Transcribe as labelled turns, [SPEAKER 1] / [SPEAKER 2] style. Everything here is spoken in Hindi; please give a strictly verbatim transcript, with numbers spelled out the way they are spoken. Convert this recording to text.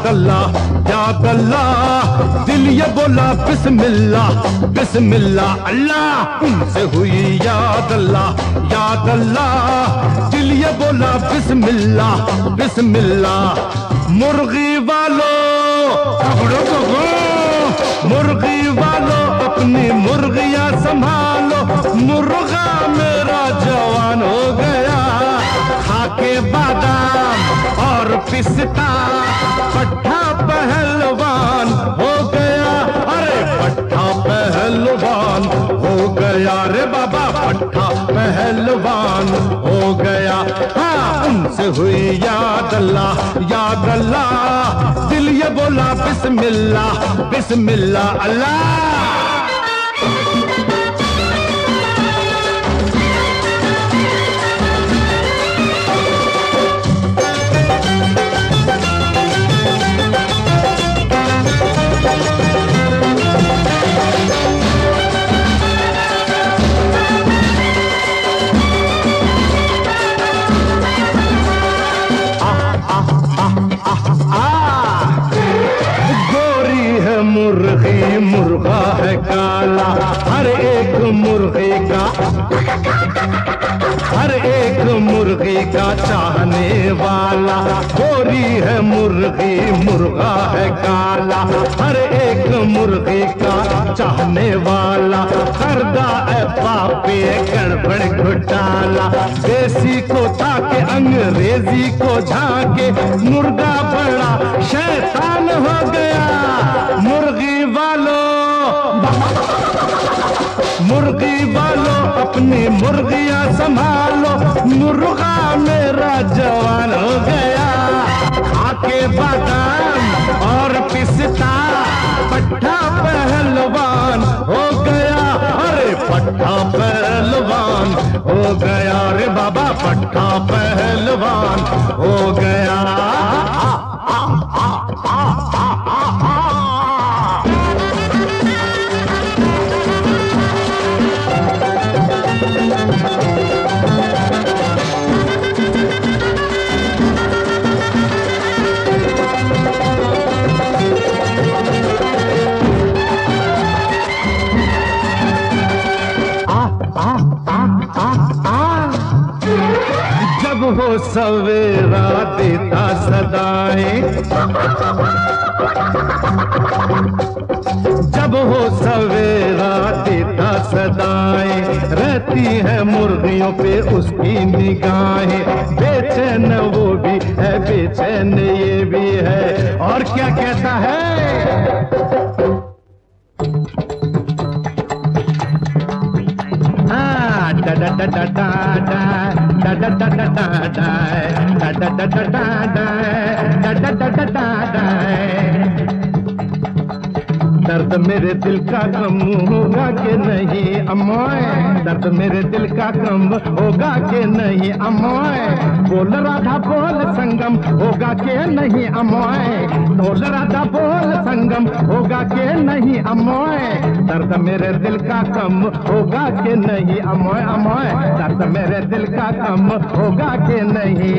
[SPEAKER 1] अल्लाह याद अल्लाह। दिल ये बोला बिस्मिल्लाह बिस्मिल्लाह अल्लाह, उनसे हुई याद अल्लाह याद अल्लाह। दिल ये बोला बिस्मिल्लाह बिस्मिल्लाह। मुर्गी वालों पकड़ो पकड़ो, मुर्गी वालों अपनी मुर्गियां संभालो। मुर्गा मेरा जवान हो गया, खाके बादाम और पिस्ता, पट्ठा पहलवान हो गया। अरे पट्ठा पहलवान हो गया रे बाबा, पट्ठा पहलवान हो गया। हाँ उनसे हुई याद अल्लाह याद अल्लाह। दिल ये बोला बिस्मिल्लाह बिस्मिल्लाह अल्लाह। मुर्गी मुर्गा है काला, हर एक मुर्गी का हर एक मुर्गी का चाहने वाला। गोरी है मुर्गी मुर्गा है काला, हर एक मुर्गी का चाहने वाला। करदा है पापे गड़बड़ घोटाला, देसी को ताके अंग्रेजी को झाके, मुर्गा बड़ा शैतान हो गया। मुर्गी वालों मुर्गी वालों अपनी मुर्गियां संभालो। मुर्गा मेरा जवान हो गया, खाके बादाम और पिस्ता, पट्ठा पहलवान हो गया। अरे पट्ठा पहलवान हो गया रे बाबा, पट्ठा पहलवान हो गया। जब वो सवेरा देता सदाएं, जब वो सवेरा देता सदाएं, रहती है मुर्गियों पे उसकी निगाहें। बेचैन वो भी है बेचैन ये भी है, और क्या कहता है? हाँ डा डा डा डा डा डा डा डा डा डा डा डा डा डा डा डा डा डा डा। दर्द मेरे दिल का कम होगा कि नहीं अमोए, दर्द मेरे दिल का कम होगा कि नहीं अमोए। बोल राधा बोल संगम होगा कि नहीं अमोए, बोल राधा बोल संगम होगा कि नहीं अमोए। दर्द मेरे दिल का कम होगा कि नहीं अमोए अमोए, दर्द मेरे दिल का कम होगा कि नहीं।